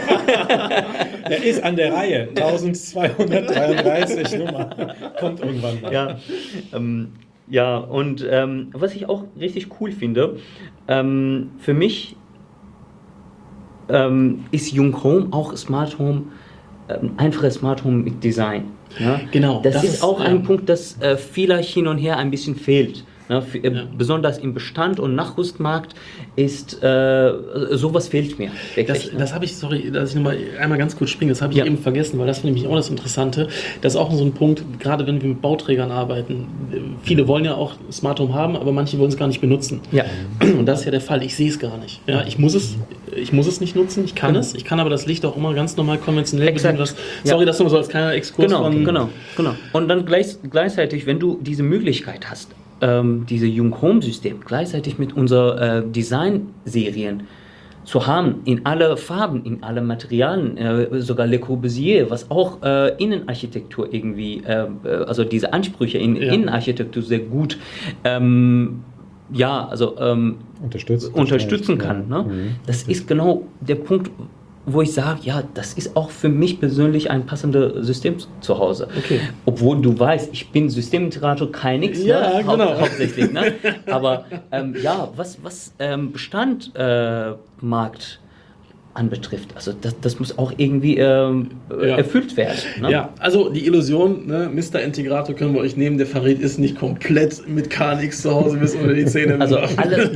Er ist an der Reihe. eintausendzweihundertdreiunddreißig Nummer. Kommt irgendwann mal. ja, ähm, ja, und ähm, was ich auch richtig cool finde, ähm, für mich ähm, ist Jung Home, auch Smart Home, ähm, einfaches Smart Home mit Design. Ja? Genau. Das, das ist ist auch ja. ein Punkt, das äh, vielleicht hin und her ein bisschen fehlt. Ne? Für, äh, Ja. Besonders im Bestand- und Nachrüstmarkt ist äh, sowas fehlt mir. Wirklich, Das, ne? das habe ich, sorry, dass ich nochmal einmal ganz kurz springe, das habe ich Ja. eben vergessen, weil das finde ich auch das Interessante. Das ist auch so ein Punkt, gerade wenn wir mit Bauträgern arbeiten. Viele wollen ja auch Smart Home haben, aber manche wollen es gar nicht benutzen. Ja. Und das ist ja der Fall. Ich sehe es gar nicht. Ja, ich muss es, ich muss es nicht nutzen, ich kann Genau. es. Ich kann aber das Licht auch immer ganz normal konventionell Exakt. bedienen. Das, sorry, Ja. das nur so als kleiner Exkurs Genau, von... genau, genau. Und dann gleich, gleichzeitig, wenn du diese Möglichkeit hast, ähm, diese Jung Home System gleichzeitig mit unseren äh, Design-Serien zu haben, in alle Farben, in alle Materialien, äh, sogar Le Corbusier, was auch äh, Innenarchitektur irgendwie, äh, also diese Ansprüche in Ja. Innenarchitektur sehr gut ähm, ja, also ähm, Unterstützt, unterstützen ja. kann. Ne? Mhm. Das ist genau der Punkt, wo ich sage, ja, das ist auch für mich persönlich ein passendes System zu Hause. Okay. Obwohl du weißt, ich bin Systemintegrator, kein Nix, Ja, ne? genau. Haupt, hauptsächlich. Ne? Aber ähm, ja, was, was ähm, Bestandmarkt äh, Markt anbetrifft, also das, das muss auch irgendwie ähm, Ja. erfüllt werden. Ne? Ja, also die Illusion, ne, Mister Integrator können wir euch nehmen, der Farid ist nicht komplett mit K N X zu Hause bis unter die Zähne. Also alle,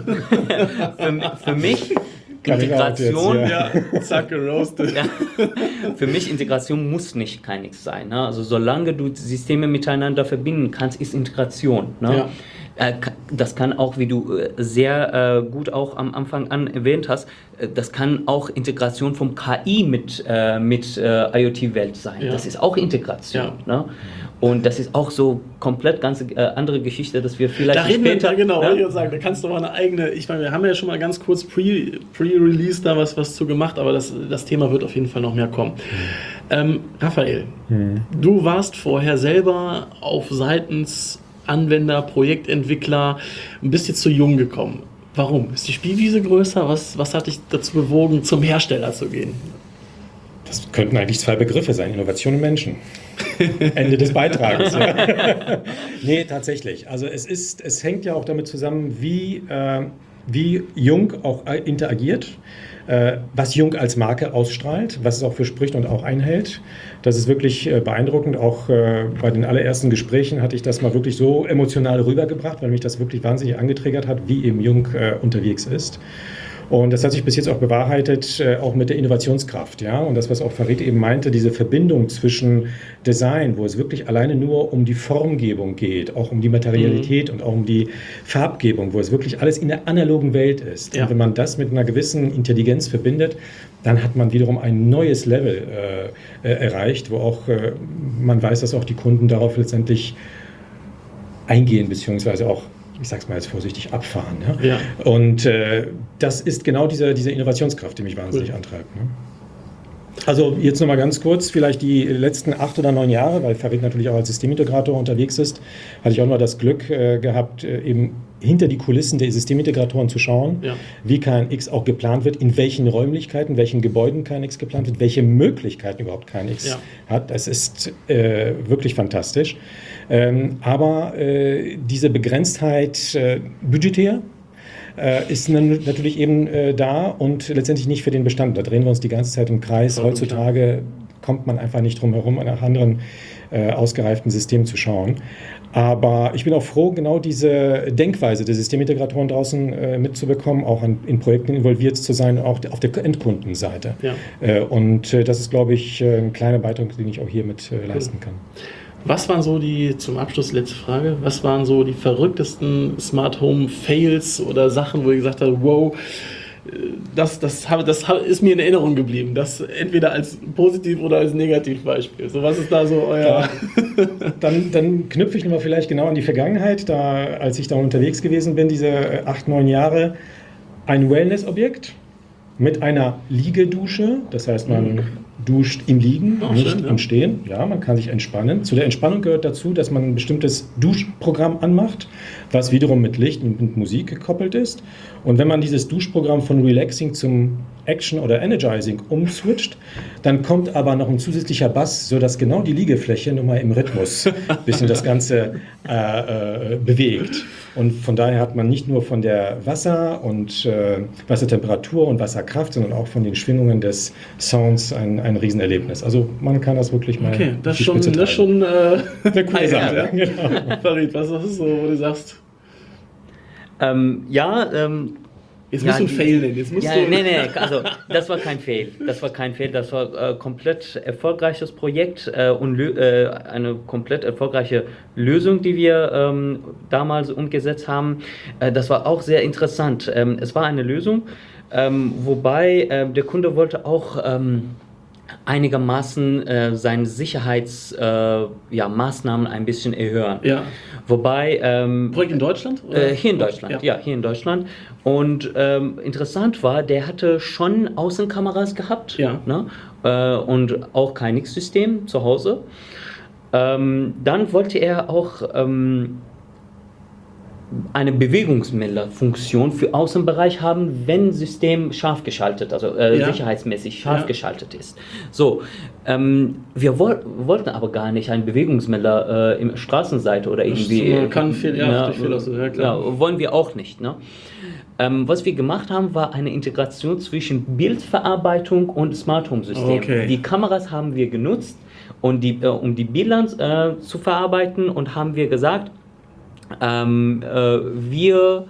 für, für mich Kann ich auch Integration, jetzt, ja, zack, roasted. ja, für mich Integration muss nicht kein Nix sein. Ne? Also solange du Systeme miteinander verbinden kannst, ist Integration. Ne? Ja. Äh, ka- Das kann auch, wie du äh, sehr äh, gut auch am Anfang an erwähnt hast, äh, das kann auch Integration vom K I mit, äh, mit äh, IoT-Welt sein. Ja. Das ist auch Integration. Ne? Und das ist auch so komplett ganz äh, andere Geschichte, dass wir vielleicht Da reden wir, später... ja, genau, ne? wollte ich jetzt sagen, da kannst du mal eine eigene, ich meine, wir haben ja schon mal ganz kurz pre, Pre-Release da was, was zu gemacht, aber das, das Thema wird auf jeden Fall noch mehr kommen. Ähm, Raphael, Mhm. du warst vorher selber auf seitens Anwender, Projektentwickler, ein bisschen zu jung gekommen. Warum? Ist die Spielwiese größer? Was, was hat dich dazu bewogen, zum Hersteller zu gehen? Das könnten eigentlich zwei Begriffe sein, Innovation und Menschen. Ende des Beitrages. Ja. Nee, tatsächlich. Also es ist, es hängt ja auch damit zusammen, wie, äh, wie Jung auch interagiert, äh, was Jung als Marke ausstrahlt, was es auch für spricht und auch einhält. Das ist wirklich äh, beeindruckend. Auch äh, bei den allerersten Gesprächen hatte ich das mal wirklich so emotional rübergebracht, weil mich das wirklich wahnsinnig angetriggert hat, wie eben Jung äh, unterwegs ist. Und das hat sich bis jetzt auch bewahrheitet, äh, auch mit der Innovationskraft. Ja? Und das, was auch Farid eben meinte, diese Verbindung zwischen Design, wo es wirklich alleine nur um die Formgebung geht, auch um die Materialität mhm. und auch um die Farbgebung, wo es wirklich alles in der analogen Welt ist. Ja. Und wenn man das mit einer gewissen Intelligenz verbindet, dann hat man wiederum ein neues Level äh, äh, erreicht, wo auch äh, man weiß, dass auch die Kunden darauf letztendlich eingehen, beziehungsweise auch, ich sag's mal jetzt vorsichtig, abfahren. Ja? Ja. Und äh, das ist genau diese, diese Innovationskraft, die mich wahnsinnig cool. antreibt. Ne? Also jetzt nochmal ganz kurz, vielleicht die letzten acht oder neun Jahre, weil Farid natürlich auch als Systemintegrator unterwegs ist, hatte ich auch mal das Glück äh, gehabt, äh, eben hinter die Kulissen der Systemintegratoren zu schauen, ja. wie K N X auch geplant wird, in welchen Räumlichkeiten, welchen Gebäuden K N X geplant wird, welche Möglichkeiten überhaupt K N X ja. hat. Das ist äh, wirklich fantastisch. Ähm, aber äh, diese Begrenztheit äh, budgetär äh, ist natürlich eben äh, da und letztendlich nicht für den Bestand. Da drehen wir uns die ganze Zeit im Kreis. Voll Heutzutage klar. kommt man einfach nicht drum herum, nach anderen äh, ausgereiften Systemen zu schauen. Aber ich bin auch froh, genau diese Denkweise der Systemintegratoren draußen äh, mitzubekommen, auch an, in Projekten involviert zu sein, auch auf der Endkundenseite. Ja. Äh, und äh, das ist, glaube ich, ein kleiner Beitrag, den ich auch hier mit äh, leisten kann. Was waren so die, zum Abschluss letzte Frage, was waren so die verrücktesten Smart Home Fails oder Sachen, wo ihr gesagt habt, wow, das, das, habe, das ist mir in Erinnerung geblieben, das entweder als positiv oder als Negativbeispiel. So, was ist da so euer... Ja, dann, dann knüpfe ich nochmal vielleicht genau an die Vergangenheit, da, als ich da unterwegs gewesen bin, diese acht, neun Jahre, ein Wellness-Objekt mit einer Liegedusche, das heißt, man mhm. duscht im Liegen, oh, nicht schön, ja. im Stehen. Ja, man kann sich entspannen. Zu der Entspannung gehört dazu, dass man ein bestimmtes Duschprogramm anmacht, was wiederum mit Licht und mit Musik gekoppelt ist. Und wenn man dieses Duschprogramm von Relaxing zum Action oder Energizing umswitcht, dann kommt aber noch ein zusätzlicher Bass, sodass genau die Liegefläche nochmal im Rhythmus ein bisschen das Ganze äh, äh, bewegt. Und von daher hat man nicht nur von der Wasser- und äh, Wassertemperatur und Wasserkraft, sondern auch von den Schwingungen des Sounds ein, ein Riesenerlebnis. Also man kann das wirklich mal. Okay, das auf die schon, Spitze das schon äh, eine coole Sache. ja. Ja. Genau. Farid, was ist so, wo du sagst, Ähm, ja, ähm, jetzt ja, musst du einen die- Fail nennen. Jetzt musst ja, du nee, nee, also das war kein Fail. Das war kein Fail, das war äh, komplett erfolgreiches Projekt äh, und lö- äh, eine komplett erfolgreiche Lösung, die wir ähm, damals umgesetzt haben. Äh, das war auch sehr interessant. Ähm, es war eine Lösung, ähm, wobei äh, der Kunde wollte auch ähm, einigermaßen äh, seine Sicherheitsmaßnahmen äh, ja, Maßnahmen ein bisschen erhöhen. Ja. Wobei ähm, Projekt in Deutschland? oder? äh, hier in Deutschland, ja. hier in Deutschland. Und ähm, interessant war, der hatte schon Außenkameras gehabt, Ja. ne? äh, und auch kein Nix-System zu Hause. Ähm, dann wollte er auch ähm, eine Bewegungsmelderfunktion für Außenbereich haben, wenn System scharf geschaltet, also äh, Ja. sicherheitsmäßig scharf Ja. geschaltet ist. So, ähm, wir woll wollten aber gar nicht einen Bewegungsmelder äh, im Straßenseite oder irgendwie. Man kann viel, ja, ne, durch viel aus, ja, klar. ja, wollen wir auch nicht. Ne? Ähm, was wir gemacht haben, war eine Integration zwischen Bildverarbeitung und Smart Home System. Okay. Die Kameras haben wir genutzt, und die, äh, um die Bilder äh, zu verarbeiten, und haben wir gesagt, ähm, äh, wir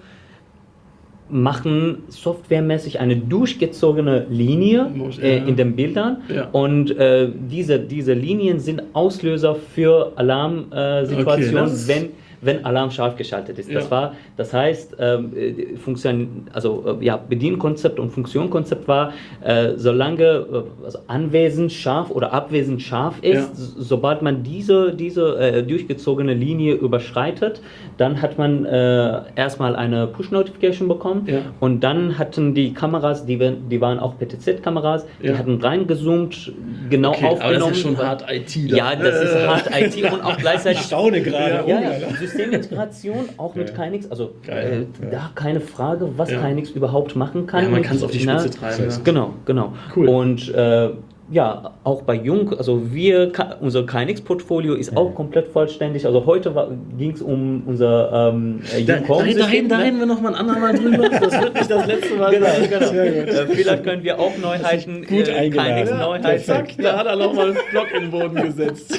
machen softwaremäßig eine durchgezogene Linie äh, in den Bildern, Ja. und äh, diese, diese Linien sind Auslöser für Alarmsituationen, Okay, das ist- wenn wenn Alarm scharf geschaltet ist. Das Ja. war, das heißt, ähm, äh, Funktion, also äh, ja, Bedienkonzept und Funktionkonzept war, äh, solange äh, also anwesend scharf oder abwesend scharf ist, Ja. s- sobald man diese, diese äh, durchgezogene Linie überschreitet, dann hat man äh, erstmal eine Push-Notification bekommen, Ja. und dann hatten die Kameras, die, wir- die waren auch P T Z-Kameras, Ja. die hatten reingezoomt, genau Okay, aber aufgenommen. das ist ja schon hart I T da. Ja, das ist Äh. hart I T und auch gleichzeitig Ich staune gerade. ja, Oh, ja, ja. Systemintegration auch mit Ja. KNX, also Geil. äh, da keine Frage, was Ja. KNX überhaupt machen kann. Ja, man Und, kann es auf die na, Spitze treiben. das Ja. Genau, genau. Cool. Und äh, ja, auch bei Jung, also wir, Ka- unser KNX-Portfolio ist auch komplett vollständig. Also heute ging es um unser ähm, Da, Jung da, da, Home-System. da reden wir noch mal ein andermal drüber. Das wird nicht das letzte Mal Genau, sein. genau. Sehr gut. Äh, vielleicht können wir auch Neuheiten, gut äh, eingeladen. KNX-Neuheiten. Zack, da hat er noch mal einen Block in den Boden gesetzt.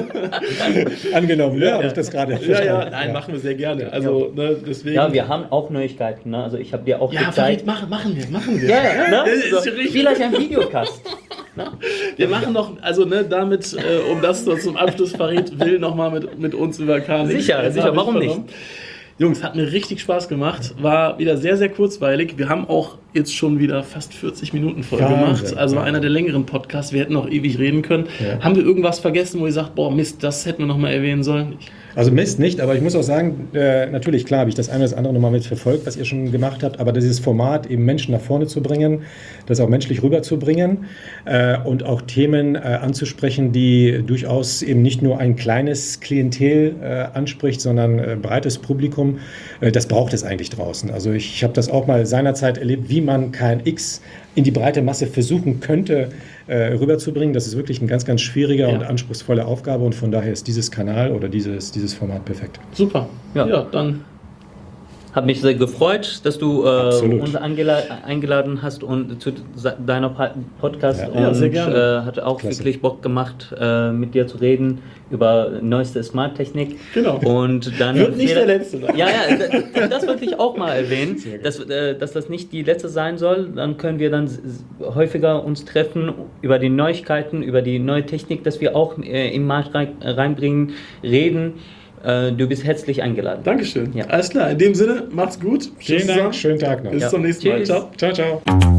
Angenommen, ja, habe ich das gerade Ja, verstanden. ja, nein, machen wir sehr gerne. Also, ne, deswegen. Ja, wir haben auch Neuigkeiten. Ne? Also ich habe dir auch Ja, gezeigt. Farid, machen, machen wir, machen wir. Ja, ja, ne? Das ist so, richtig. vielleicht ein Videocast. Ne? Wir machen noch, also ne, damit, äh, um das so zum Abschluss, Farid will noch mal mit, mit uns über K N X. Sicher, äh, sicher, warum Nachricht vernommen. Jungs, hat mir richtig Spaß gemacht. War wieder sehr, sehr kurzweilig. Wir haben auch jetzt schon wieder fast vierzig Minuten voll Wahnsinn, gemacht. Also Wahnsinn. einer der längeren Podcasts. Wir hätten noch ewig reden können. Ja. Haben wir irgendwas vergessen, wo ihr sagt, boah, Mist, das hätten wir noch mal erwähnen sollen? Ich, Also Mist nicht, aber ich muss auch sagen, äh, natürlich, klar, habe ich das eine oder das andere nochmal mit verfolgt, was ihr schon gemacht habt, aber dieses Format, eben Menschen nach vorne zu bringen, das auch menschlich rüberzubringen äh, und auch Themen äh, anzusprechen, die durchaus eben nicht nur ein kleines Klientel äh, anspricht, sondern äh, breites Publikum, äh, das braucht es eigentlich draußen. Also ich, ich habe das auch mal seinerzeit erlebt, wie man K N X in die breite Masse versuchen könnte, äh, rüberzubringen. Das ist wirklich eine ganz, ganz schwierige Ja. und anspruchsvolle Aufgabe, und von daher ist dieses Kanal oder dieses, dieses Format perfekt. super. Ja. Ja, dann Hat mich sehr gefreut, dass du äh, Absolut. uns angela eingeladen hast und zu sa- deiner Pa- Podcast, Ja. und Ja, sehr gerne. Äh, hat auch Klasse. wirklich Bock gemacht, äh, mit dir zu reden über neueste Smart-Technik. Genau. Und dann Wird nicht der letzte sein. Ja, ja, d- das wollte ich auch mal erwähnen, dass, äh, dass das nicht die letzte sein soll. Dann können wir dann s- s- häufiger uns treffen über die Neuigkeiten, über die neue Technik, dass wir auch äh, im Markt rein, reinbringen, reden. Äh, du bist herzlich eingeladen. Dankeschön. Ja. Alles klar. In dem Sinne, macht's gut. Tschüss Vielen Dank, zusammen. schönen Tag noch. Bis Ja. zum nächsten Mal. Tschüss. Ciao. Ciao, ciao.